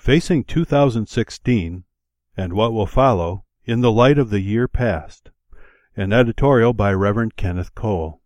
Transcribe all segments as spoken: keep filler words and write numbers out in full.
Facing two thousand sixteen, and what will follow, in the light of the year past. An editorial by Reverend Kenneth Cole.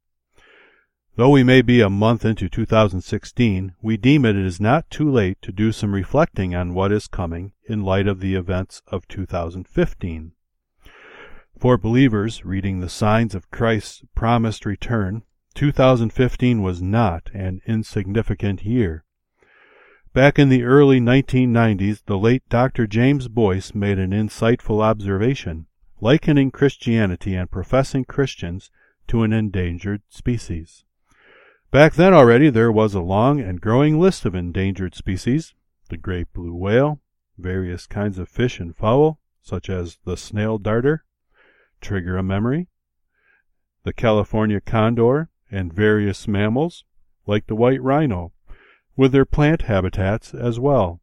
Though we may be a month into two thousand sixteen, we deem it is not too late to do some reflecting on what is coming in light of the events of two thousand fifteen. For believers reading the signs of Christ's promised return, two thousand fifteen was not an insignificant year. Back in the early nineteen nineties, the late Doctor James Boyce made an insightful observation, likening Christianity and professing Christians to an endangered species. Back then already there was a long and growing list of endangered species: the great blue whale, various kinds of fish and fowl, such as the snail darter, trigger a memory, the California condor, and various mammals, like the white rhino, with their plant habitats as well.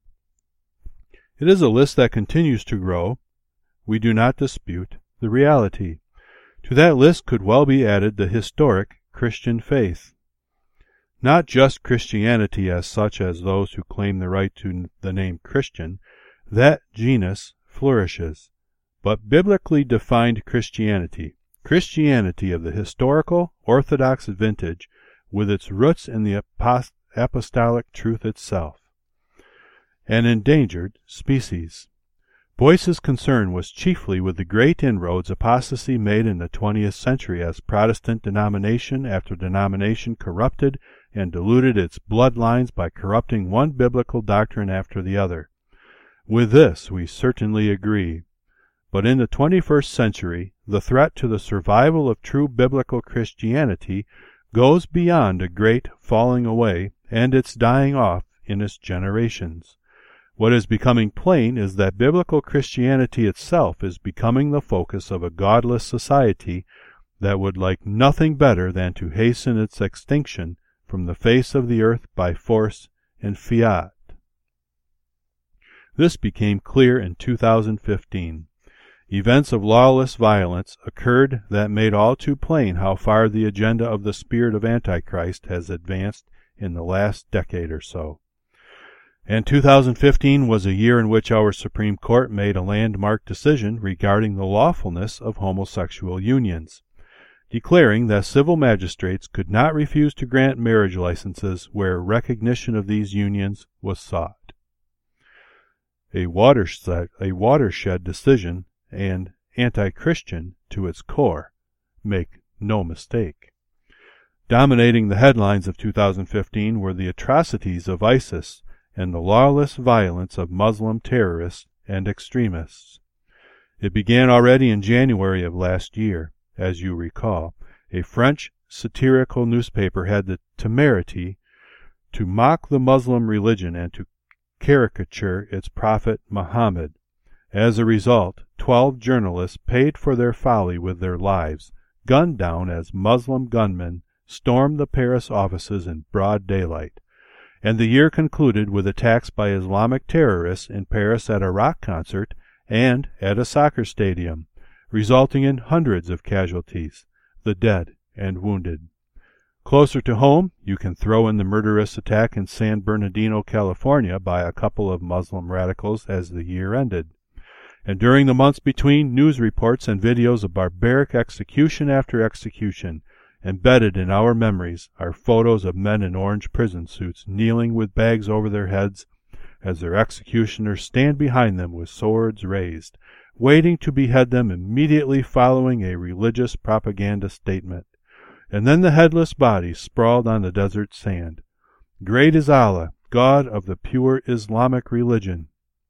It is a list that continues to grow. We do not dispute the reality. To that list could well be added the historic Christian faith. Not just Christianity as such as those who claim the right to the name Christian, that genus flourishes, but biblically defined Christianity, Christianity of the historical, orthodox vintage, with its roots in the apost- apostolic truth itself. An endangered species. Boyce's concern was chiefly with the great inroads apostasy made in the twentieth century as Protestant denomination after denomination corrupted and diluted its bloodlines by corrupting one biblical doctrine after the other. With this we certainly agree. But in the twenty-first century, the threat to the survival of true biblical Christianity goes beyond a great falling away and its dying off in its generations. What is becoming plain is that biblical Christianity itself is becoming the focus of a godless society that would like nothing better than to hasten its extinction from the face of the earth by force and fiat. This became clear in two thousand fifteen. Events of lawless violence occurred that made all too plain how far the agenda of the spirit of Antichrist has advanced in the last decade or so. And two thousand fifteen was a year in which our Supreme Court made a landmark decision regarding the lawfulness of homosexual unions, declaring that civil magistrates could not refuse to grant marriage licenses where recognition of these unions was sought. A watershed, a watershed decision, and anti-Christian to its core. Make no mistake. Dominating the headlines of two thousand fifteen were the atrocities of ISIS and the lawless violence of Muslim terrorists and extremists. It began already in January of last year. As you recall, a French satirical newspaper had the temerity to mock the Muslim religion and to caricature its prophet Muhammad. As a result, twelve journalists paid for their folly with their lives, gunned down as Muslim gunmen stormed the Paris offices in broad daylight. And the year concluded with attacks by Islamic terrorists in Paris at a rock concert and at a soccer stadium, resulting in hundreds of casualties, the dead and wounded. Closer to home, you can throw in the murderous attack in San Bernardino, California by a couple of Muslim radicals as the year ended. And during the months between, news reports and videos of barbaric execution after execution. Embedded in our memories are photos of men in orange prison suits kneeling with bags over their heads as their executioners stand behind them with swords raised, waiting to behead them immediately following a religious propaganda statement. And then the headless bodies sprawled on the desert sand. Great is Allah, God of the pure Islamic religion.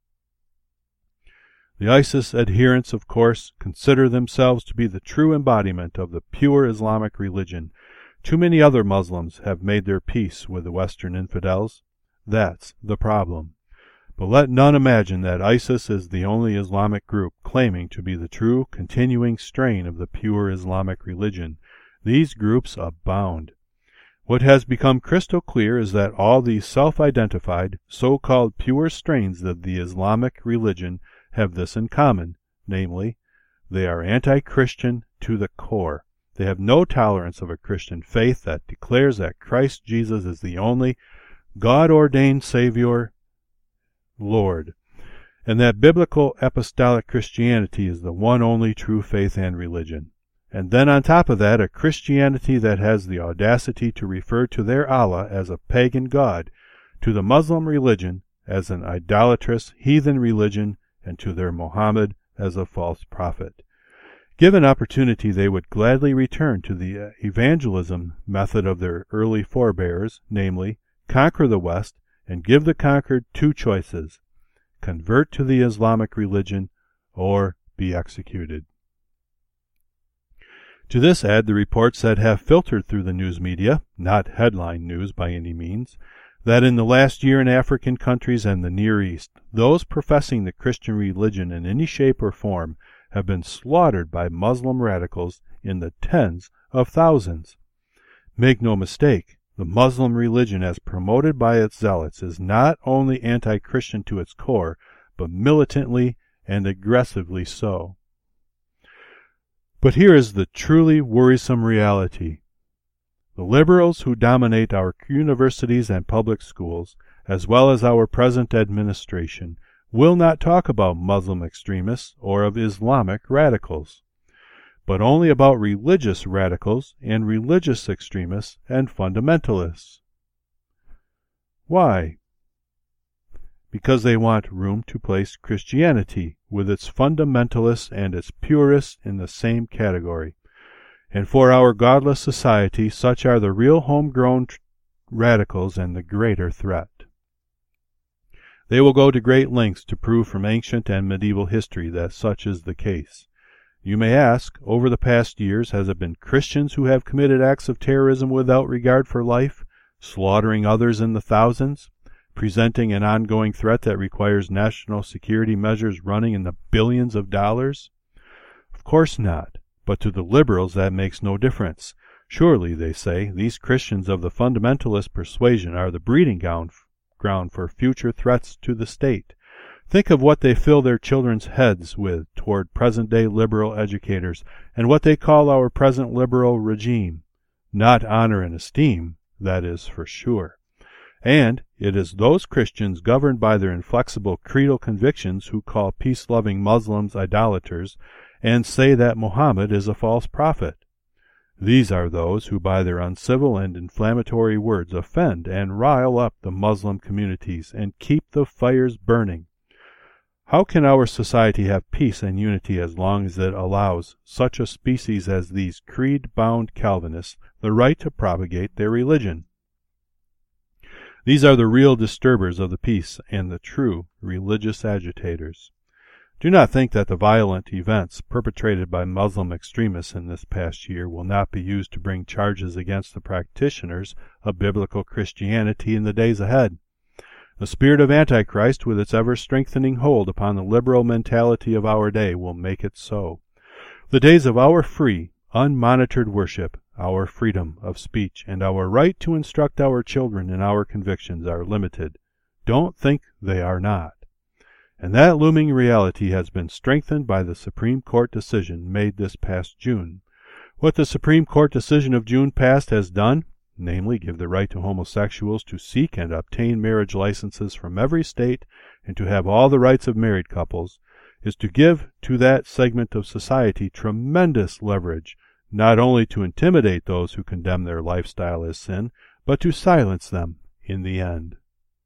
The ISIS adherents, of course, consider themselves to be the true embodiment of the pure Islamic religion. Too many other Muslims have made their peace with the Western infidels. That's the problem. But let none imagine that ISIS is the only Islamic group claiming to be the true, continuing strain of the pure Islamic religion. These groups abound. What has become crystal clear is that all these self-identified, so-called pure strains of the Islamic religion have this in common, namely, they are anti-Christian to the core. They have no tolerance of a Christian faith that declares that Christ Jesus is the only God-ordained Savior Lord, and that biblical apostolic Christianity is the one only true faith and religion. And then on top of that, a Christianity that has the audacity to refer to their Allah as a pagan god, to the Muslim religion as an idolatrous heathen religion, and to their Muhammad as a false prophet. Given opportunity, they would gladly return to the evangelism method of their early forebears, namely, conquer the West and give the conquered two choices: convert to the Islamic religion or be executed. To this add the reports that have filtered through the news media, not headline news by any means, that in the last year in African countries and the Near East, those professing the Christian religion in any shape or form have been slaughtered by Muslim radicals in the tens of thousands. Make no mistake, the Muslim religion as promoted by its zealots is not only anti-Christian to its core, but militantly and aggressively so. But here is the truly worrisome reality. The liberals who dominate our universities and public schools, as well as our present administration, will not talk about Muslim extremists or of Islamic radicals, but only about religious radicals and religious extremists and fundamentalists. Why? Because they want room to place Christianity with its fundamentalists and its purists in the same category. And for our godless society, such are the real homegrown tr- radicals and the greater threat. They will go to great lengths to prove from ancient and medieval history that such is the case. You may ask, over the past years, has it been Christians who have committed acts of terrorism without regard for life, slaughtering others in the thousands, presenting an ongoing threat that requires national security measures running in the billions of dollars? Of course not, but to the liberals that makes no difference. Surely, they say, these Christians of the fundamentalist persuasion are the breeding ground ground for future threats to the state. Think of what they fill their children's heads with toward present-day liberal educators, and what they call our present liberal regime. Not honor and esteem, that is for sure. And it is those Christians governed by their inflexible creedal convictions who call peace-loving Muslims idolaters and say that Muhammad is a false prophet. These are those who by their uncivil and inflammatory words offend and rile up the Muslim communities and keep the fires burning. How can our society have peace and unity as long as it allows such a species as these creed-bound Calvinists the right to propagate their religion? These are the real disturbers of the peace and the true religious agitators. Do not think that the violent events perpetrated by Muslim extremists in this past year will not be used to bring charges against the practitioners of biblical Christianity in the days ahead. The spirit of Antichrist, with its ever-strengthening hold upon the liberal mentality of our day, will make it so. The days of our free, unmonitored worship, our freedom of speech, and our right to instruct our children in our convictions are limited. Don't think they are not. And that looming reality has been strengthened by the Supreme Court decision made this past June. What the Supreme Court decision of June past has done, namely give the right to homosexuals to seek and obtain marriage licenses from every state and to have all the rights of married couples, is to give to that segment of society tremendous leverage, not only to intimidate those who condemn their lifestyle as sin, but to silence them in the end.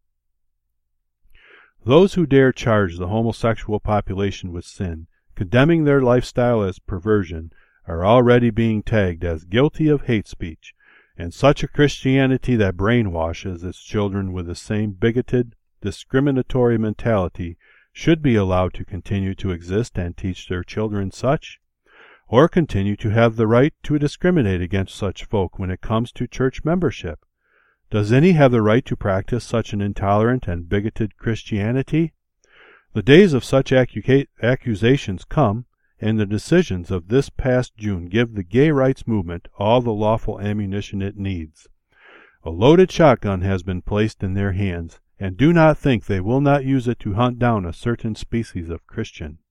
Those who dare charge the homosexual population with sin, condemning their lifestyle as perversion, are already being tagged as guilty of hate speech, and such a Christianity that brainwashes its children with the same bigoted, discriminatory mentality should be allowed to continue to exist and teach their children such, or continue to have the right to discriminate against such folk when it comes to church membership. Does any have the right to practice such an intolerant and bigoted Christianity? The days of such accu- accusations come, and the decisions of this past June give the gay rights movement all the lawful ammunition it needs. A loaded shotgun has been placed in their hands, and do not think they will not use it to hunt down a certain species of Christian.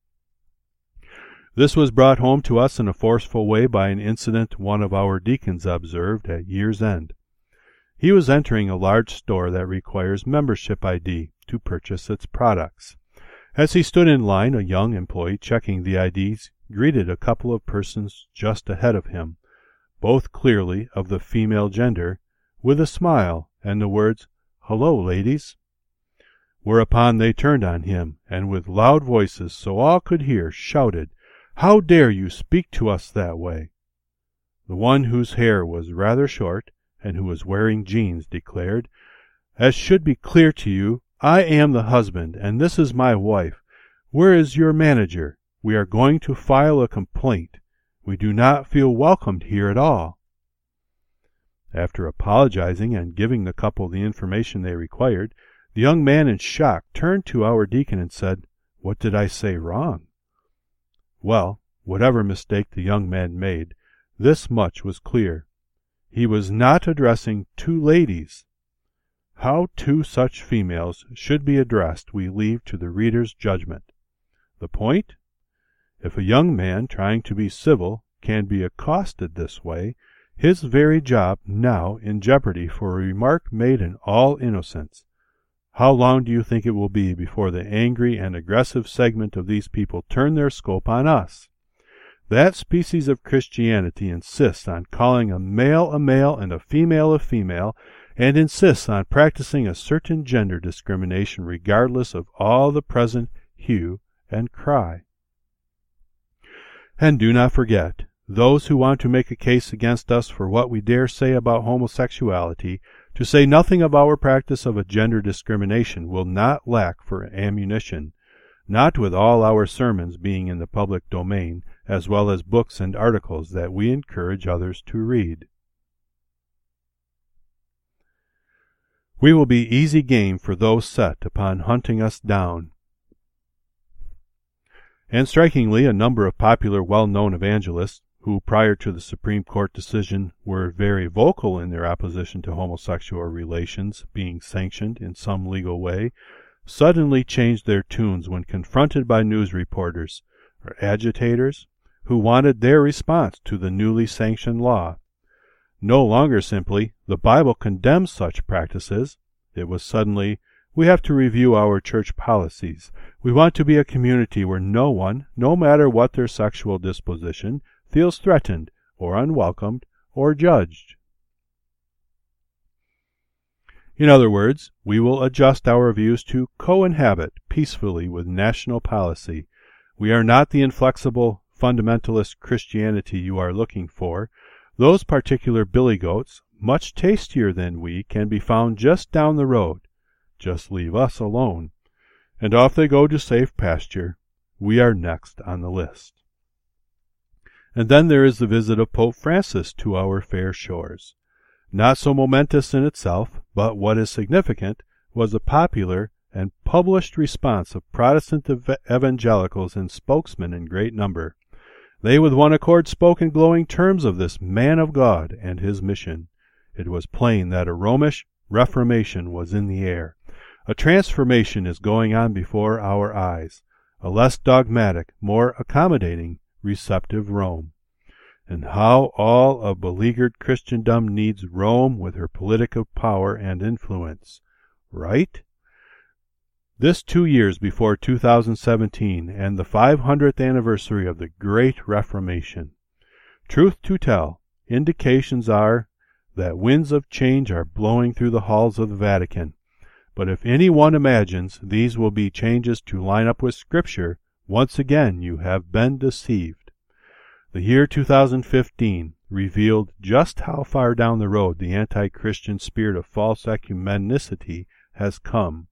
This was brought home to us in a forceful way by an incident one of our deacons observed at year's end. He was entering a large store that requires membership I D to purchase its products. As he stood in line, a young employee checking the I Ds greeted a couple of persons just ahead of him, both clearly of the female gender, with a smile and the words, "Hello, ladies." Whereupon they turned on him, and with loud voices, so all could hear, shouted, "How dare you speak to us that way?" The one whose hair was rather short, and who was wearing jeans, declared, "As should be clear to you, I am the husband, and this is my wife. Where is your manager? We are going to file a complaint. We do not feel welcomed here at all." After apologizing and giving the couple the information they required, the young man in shock turned to our deacon and said, "What did I say wrong?" Well, whatever mistake the young man made, this much was clear. He was not addressing two ladies. How two such females should be addressed we leave to the reader's judgment. The point? If a young man trying to be civil can be accosted this way, his very job now in jeopardy for a remark made in all innocence, how long do you think it will be before the angry and aggressive segment of these people turn their scope on us? That species of Christianity insists on calling a male a male and a female a female, and insists on practicing a certain gender discrimination regardless of all the present hue and cry. And do not forget, those who want to make a case against us for what we dare say about homosexuality, to say nothing of our practice of a gender discrimination, will not lack for ammunition, not with all our sermons being in the public domain, as well as books and articles that we encourage others to read. We will be easy game for those set upon hunting us down. And strikingly, a number of popular well-known evangelists, who prior to the Supreme Court decision were very vocal in their opposition to homosexual relations being sanctioned in some legal way, suddenly changed their tunes when confronted by news reporters or agitators who wanted their response to the newly sanctioned law. No longer simply, "The Bible condemns such practices." It was suddenly, "We have to review our church policies. We want to be a community where no one, no matter what their sexual disposition, feels threatened or unwelcomed or judged." In other words, we will adjust our views to cohabit peacefully with national policy. We are not the inflexible, fundamentalist Christianity you are looking for. Those particular billy goats, much tastier than we, can be found just down the road. Just leave us alone. And off they go to safe pasture. We are next on the list. And then there is the visit of Pope Francis to our fair shores. Not so momentous in itself, but what is significant was the popular and published response of Protestant ev- evangelicals and spokesmen in great number. They with one accord spoke in glowing terms of this man of God and his mission. It was plain that a Romish reformation was in the air. A transformation is going on before our eyes, a less dogmatic, more accommodating, receptive Rome. And how all of beleaguered Christendom needs Rome with her political power and influence. Right? This two years before two thousand seventeen and the five hundredth anniversary of the Great Reformation. Truth to tell, indications are that winds of change are blowing through the halls of the Vatican. But if any one imagines these will be changes to line up with Scripture, once again you have been deceived. The year two thousand fifteen revealed just how far down the road the anti-Christian spirit of false ecumenicity has come.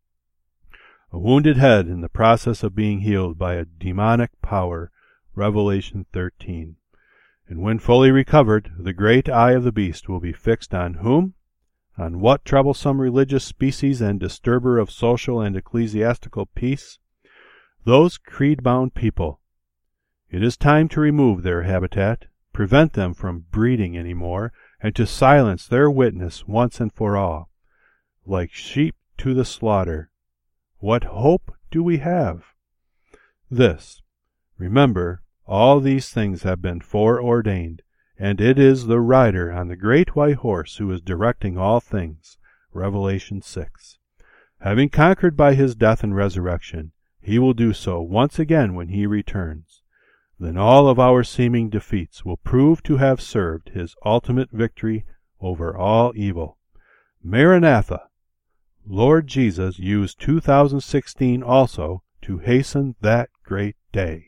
A wounded head in the process of being healed by a demonic power, Revelation thirteen. And when fully recovered, the great eye of the beast will be fixed on whom? On what troublesome religious species and disturber of social and ecclesiastical peace? Those creed-bound people. It is time to remove their habitat, prevent them from breeding any more, and to silence their witness once and for all. Like sheep to the slaughter. What hope do we have? This. Remember, all these things have been foreordained, and it is the rider on the great white horse who is directing all things. Revelation six. Having conquered by his death and resurrection, he will do so once again when he returns. Then all of our seeming defeats will prove to have served his ultimate victory over all evil. Maranatha! Lord Jesus used two thousand sixteen also to hasten that great day.